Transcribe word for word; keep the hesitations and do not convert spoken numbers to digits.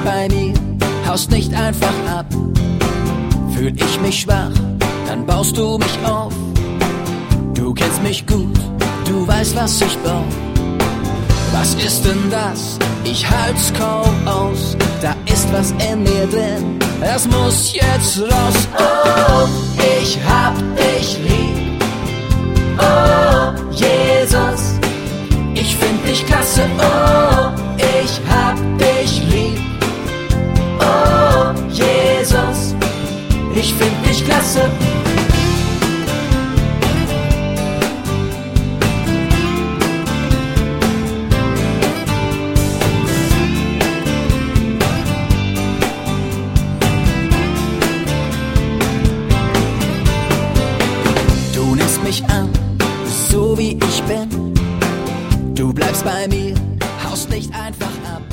bleibst bei mir, haust nicht einfach ab. Fühl ich mich schwach, dann baust du mich auf. Du kennst mich gut, du weißt, was ich brauch. Was ist denn das? Ich halt's kaum aus. Da ist was in mir drin, das muss jetzt raus. Oh, ich hab dich lieb. Oh, Jesus, ich find dich klasse. Oh, ich hab dich lieb. Oh, Jesus, ich find dich klasse. Du nimmst mich an, so wie ich bin. Du bleibst bei mir, haust nicht einfach ab.